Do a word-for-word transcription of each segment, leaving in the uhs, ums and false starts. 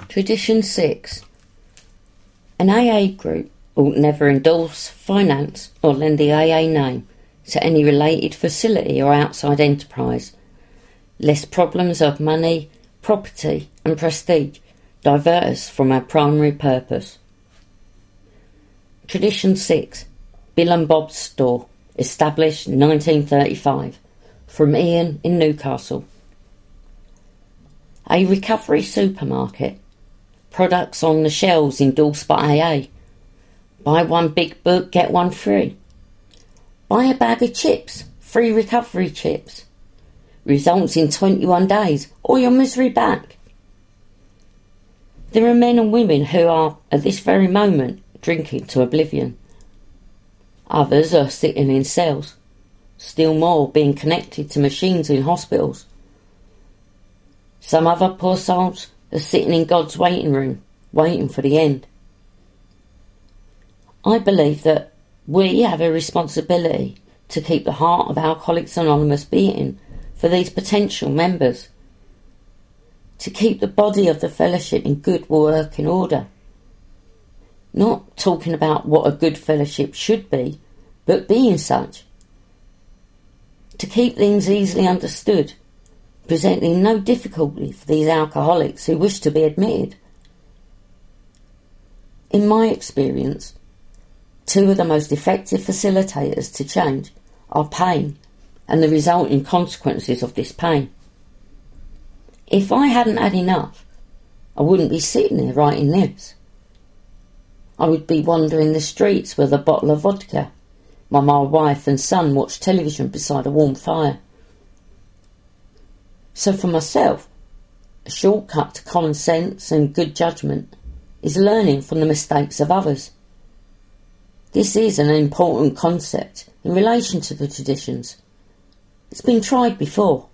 Tradition six. An A A group ought never endorse, finance or lend the A A name to any related facility or outside enterprise, lest problems of money, property and prestige divert us from our primary purpose. Tradition six. Bill and Bob's Store, established nineteen thirty-five, from Ian in Newcastle. A recovery supermarket. Products on the shelves endorsed by A A. Buy one big book, get one free. Buy a bag of chips, free recovery chips. Results in twenty-one days, or your misery back. There are men and women who are, at this very moment, drinking to oblivion. Others are sitting in cells. Still more being connected to machines in hospitals. Some other poor souls are sitting in God's waiting room, waiting for the end. I believe that we have a responsibility to keep the heart of Alcoholics Anonymous beating for these potential members, to keep the body of the fellowship in good working order. Not talking about what a good fellowship should be, but being such. To keep things easily understood, presenting no difficulty for these alcoholics who wish to be admitted. In my experience, two of the most effective facilitators to change are pain and the resulting consequences of this pain. If I hadn't had enough, I wouldn't be sitting here writing this. I would be wandering the streets with a bottle of vodka, while my wife and son watch television beside a warm fire. So for myself, a shortcut to common sense and good judgment is learning from the mistakes of others. This is an important concept in relation to the traditions. It's been tried before.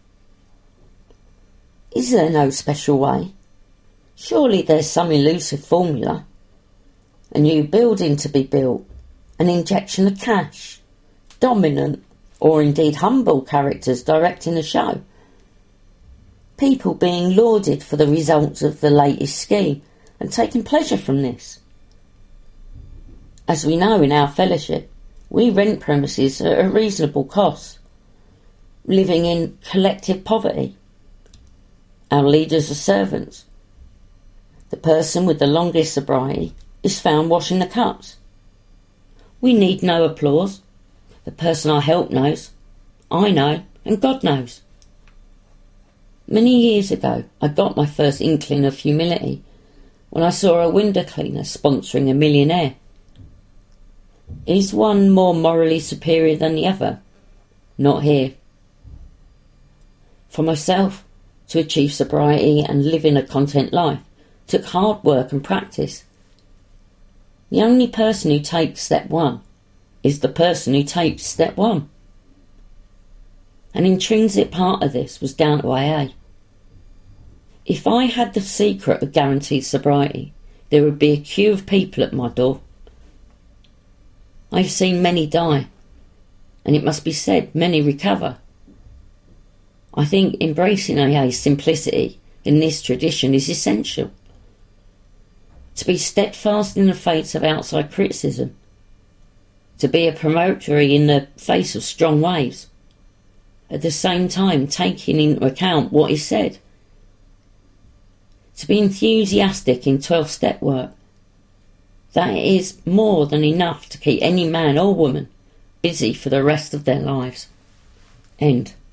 Is there no special way? Surely there's some elusive formula. A new building to be built, an injection of cash, dominant or indeed humble characters directing the show, people being lauded for the results of the latest scheme and taking pleasure from this. As we know in our fellowship, we rent premises at a reasonable cost, living in collective poverty. Our leaders are servants. The person with the longest sobriety is found washing the cups. We need no applause. The person I help knows, I know, and God knows. Many years ago, I got my first inkling of humility when I saw a window cleaner sponsoring a millionaire. Is one more morally superior than the other? Not here. For myself, to achieve sobriety and living a content life took hard work and practice. The only person who takes step one is the person who takes step one. An intrinsic part of this was down to A A. If I had the secret of guaranteed sobriety, there would be a queue of people at my door. I've seen many die, and it must be said many recover. I think embracing A A's simplicity in this tradition is essential. To be steadfast in the face of outside criticism, to be a promoter in the face of strong waves, at the same time taking into account what is said, to be enthusiastic in twelve-step work. That is more than enough to keep any man or woman busy for the rest of their lives. End.